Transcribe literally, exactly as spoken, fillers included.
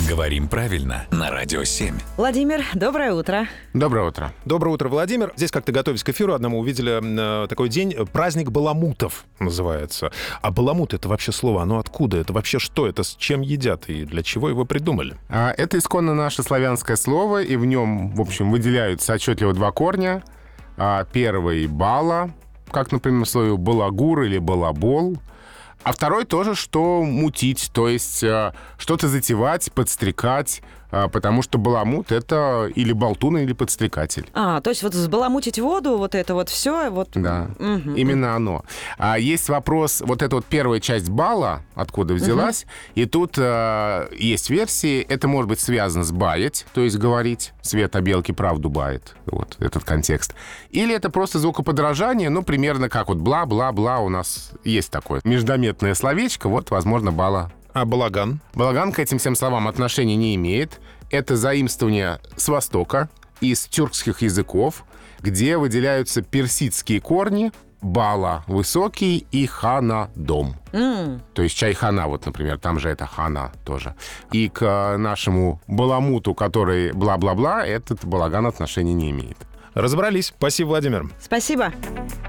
Говорим правильно на Радио семь. Владимир, доброе утро. Доброе утро. Доброе утро, Владимир. Здесь как-то готовясь к эфиру одному увидели э, такой день, праздник баламутов называется. А баламут — это вообще слово, оно откуда? Это вообще что? Это с чем едят и для чего его придумали? А, это исконно наше славянское слово, и в нем, в общем, выделяются отчетливо два корня. А, первый — бала, как, например, в слове балагур или балабол. А второй тоже, что мутить, то есть э, что-то затевать, подстрекать, э, потому что баламут — это или болтун, или подстрекатель. А, то есть вот взбаламутить воду, вот это вот все, вот... Да, Угу. именно оно. А есть вопрос, вот эта вот первая часть бала, откуда взялась, угу. И тут э, есть версии, это может быть связано с баять, то есть говорить, свет о белке правду бает, вот этот контекст. Или это просто звукоподражание, ну, примерно как вот бла-бла-бла у нас есть такое междометное словечко, вот, возможно, бала. А балаган? Балаган к этим всем словам отношения не имеет. Это заимствование с Востока, из тюркских языков, где выделяются персидские корни бала — высокий и хана — дом. Mm. То есть чайхана, вот, например, там же это хана тоже. И к нашему баламуту, который бла-бла-бла, этот балаган отношения не имеет. Разобрались. Спасибо, Владимир. Спасибо.